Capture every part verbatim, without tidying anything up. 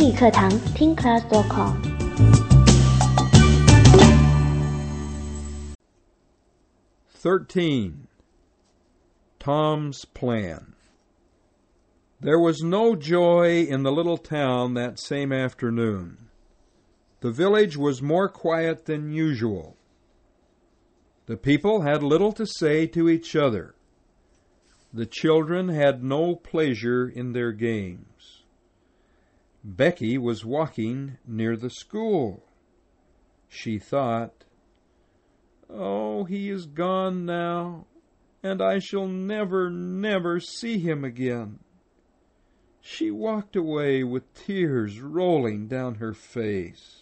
英语课堂听 class dot com。 Thirteen. Tom's Plan. There was no joy in the little town that same afternoon. The village was more quiet than usual. The people had little to say to each other. The children had no pleasure in their games. Becky was walking near the school. She thought, "Oh, he is gone now, and I shall never, never see him again." She walked away with tears rolling down her face.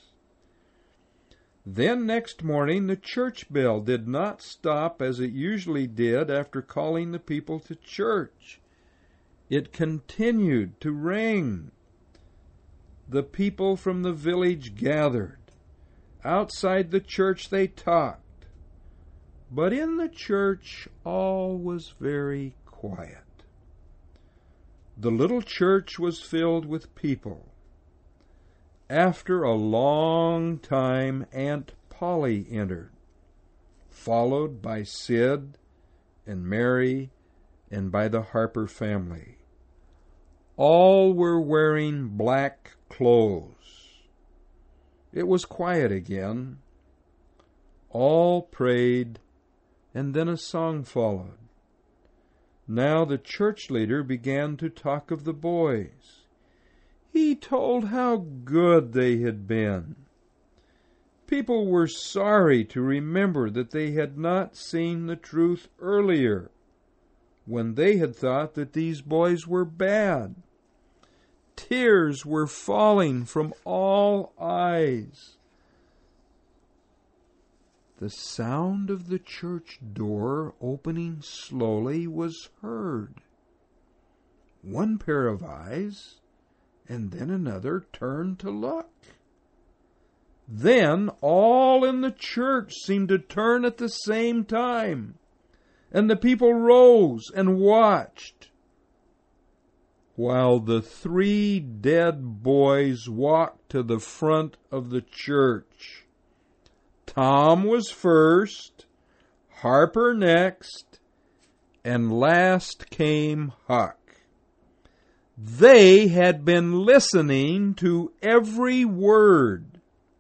Then next morning the church bell did not stop as it usually did after calling the people to church. It continued to ring. The people from the village gathered. Outside the church they talked. But in the church all was very quiet. The little church was filled with people. After a long time, Aunt Polly entered, followed by Sid and Mary and by the Harper family. All were wearing black clothes. It was quiet again. All prayed, and then a song followed. Now the church leader began to talk of the boys. He told how good they had been. People were sorry to remember that they had not seen the truth earlier, when they had thought that these boys were bad. Tears were falling from all eyes. The sound of the church door opening slowly was heard. One pair of eyes, and then another, turned to look. Then all in the church seemed to turn at the same time, and the people rose and watched, while the three dead boys walked to the front of the church. Tom was first, Harper next, and last came Huck. They had been listening to every word.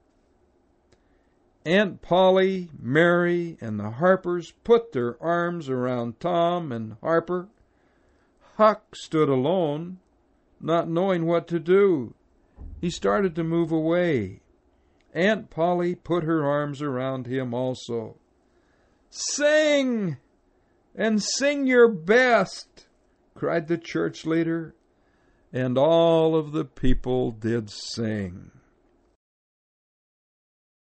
Aunt Polly, Mary, and the Harpers put their arms around Tom and Harper. Huck stood alone, not knowing what to do. He started to move away. Aunt Polly put her arms around him also. "Sing, and sing your best," cried the church leader, and all of the people did sing.